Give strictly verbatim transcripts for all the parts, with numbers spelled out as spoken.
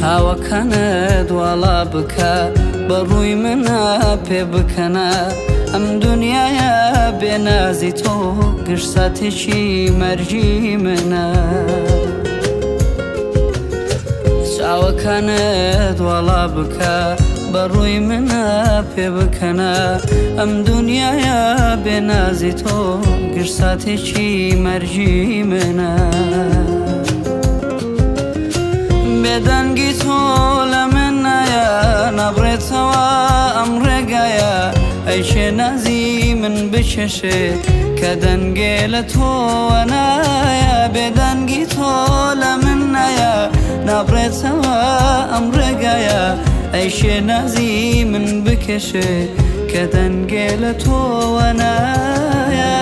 هاوەکانت واڵا بکە بەڕووی منە پێ بکەنە ئەم دونیایە بێنازی تۆ گشتاتێکی مەرجی منە چاوەکانت واڵا بکە بەڕووی منە پێ بکەنە ئەم دونیایە بێنازی تۆ گشتاتێکی مەرجی منە بێدەنگی تۆ لە من نایە نەبڕێتەوە ئەم ڕێگایە ئەی شێنازی من بچێشێ کە دەنگێ لە تۆوە نایە بێدەنگی تۆ لە من نایە نەبڕێتەوە ئەم ڕێگایە ئەی شێنازی من بکێشێ کە دەنگێ لە تۆوە نایە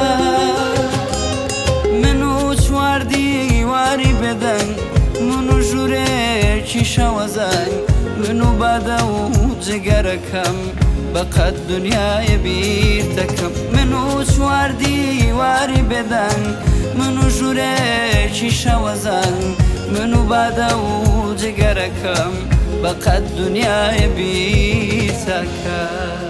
من و چواردی واری بێدەنگ من و ژوورێکی شەوەزەنگ من و بادە و جگەرەکەم بەقەت دنیای بیر دەکەم من و چواردی واری بێدەنگ من و ژوورێکی شەوەزەنگ من و بادە و جگەرەکەم بەقەت دنیای بیر دەکەم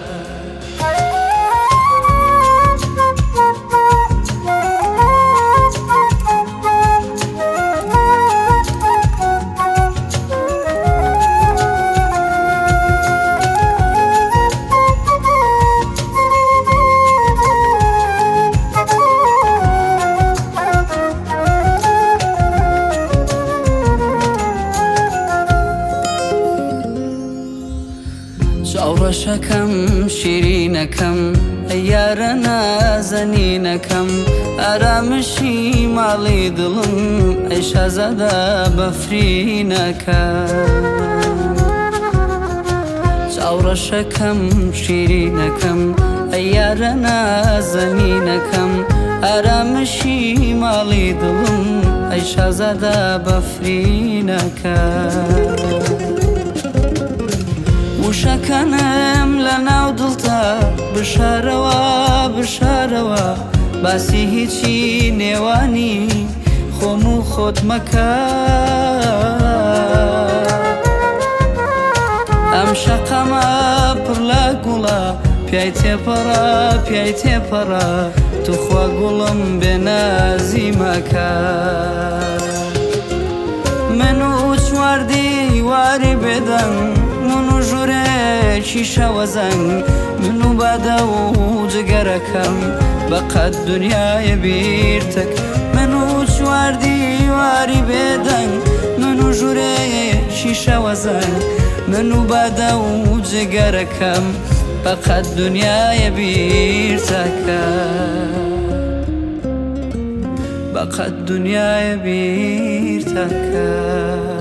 چاوڕەشەکەم شیرینەکەم ئەی یارە نازەنینەکەم ئارامشی ماڵی دڵم ئەی شازادە بەفرینەکەم چاوڕەشەکەم شیرینەکەم ئەی یارە نازەنینەکەم ئارامشی ماڵی دڵم ئەی شازادە بەفرینەکەم وشەکانم لە ناو دڵتا بشارەوە بشارەوە باسی هیچی نێوانی خۆم و خۆت مەکە ئەم شەقەمە پڕ لە گوڵە پیای تێپەڕە پیای تێپەڕە توخوا گوڵم بێنازی مەکە من و چواردی واری بێدەنگ من و ژوورێکی شەوەزەنگ من و بادە و جگەرەکەم بەقەت دنیای بیر دەکەم من و چواردی واری بێدەنگ من و ژوورێکی شەوەزەنگ من و بادە و جگەرەکەم بەقەت دنیای بیر دەکەم بەقەت دنیای بیر دەکەم